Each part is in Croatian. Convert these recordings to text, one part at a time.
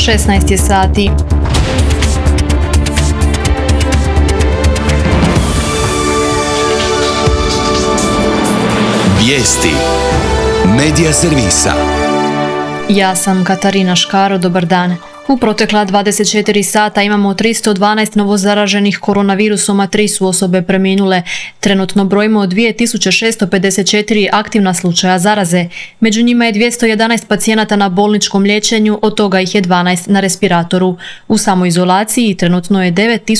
16 je sati. Vijesti Medija servisa. Ja sam Katarina Škaro, dobar dan. U protekla 24 sata imamo 312 novozaraženih koronavirusom, a 3 su osobe preminule. Trenutno brojimo 2654 aktivna slučaja zaraze. Među njima je 211 pacijenata na bolničkom liječenju, od toga ih je 12 na respiratoru. U samoizolaciji trenutno je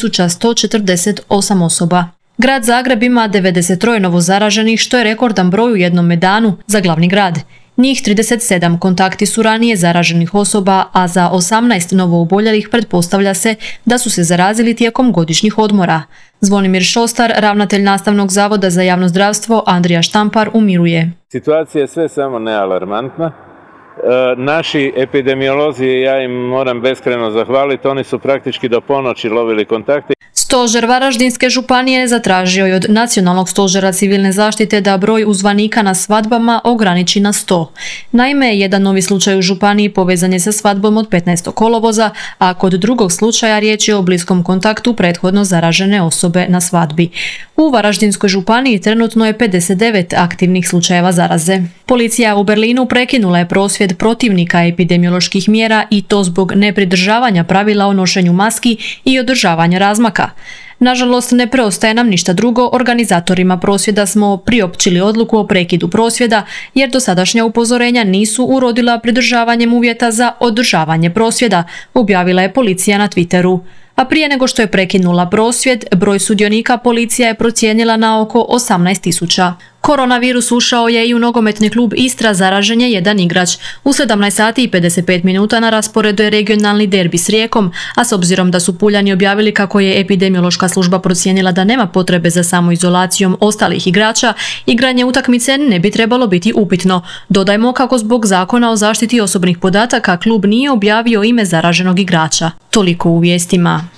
9148 osoba. Grad Zagreb ima 93 novozaraženih, što je rekordan broj u jednome danu za glavni grad. Njih 37 kontakti su ranije zaraženih osoba, a za 18 novooboljelih pretpostavlja se da su se zarazili tijekom godišnjih odmora. Zvonimir Šostar, ravnatelj Nastavnog zavoda za javno zdravstvo Andrija Štampar, umiruje. Situacija je sve samo nealarmantna. Naši epidemiolozi, ja im moram beskrajno zahvaliti, oni su praktički do ponoći lovili kontakte. Stožer Varaždinske županije zatražio je od Nacionalnog stožera civilne zaštite da broj uzvanika na svadbama ograniči na 100. Naime, jedan novi slučaj u županiji povezan je sa svadbom od 15. kolovoza, a kod drugog slučaja riječ je o bliskom kontaktu prethodno zaražene osobe na svadbi. U Varaždinskoj županiji trenutno je 59 aktivnih slučajeva zaraze. Policija u Berlinu prekinula je prosvjed protivnika epidemioloških mjera i to zbog nepridržavanja pravila o nošenju maski i održavanja razmaka. Nažalost, ne preostaje nam ništa drugo, organizatorima prosvjeda smo priopćili odluku o prekidu prosvjeda jer dosadašnja upozorenja nisu urodila pridržavanjem uvjeta za održavanje prosvjeda, objavila je policija na Twitteru. A prije nego što je prekinula prosvjed, broj sudionika policija je procijenila na oko 18.000. Koronavirus ušao je i u nogometni klub Istra, zaražen je jedan igrač. U 17 sati i 55 minuta na rasporedu je regionalni derbi s Rijekom, a s obzirom da su Puljani objavili kako je epidemiološka služba procijenila da nema potrebe za samoizolacijom ostalih igrača, igranje utakmice ne bi trebalo biti upitno. Dodajmo kako zbog zakona o zaštiti osobnih podataka klub nije objavio ime zaraženog igrača. Toliko u vijestima.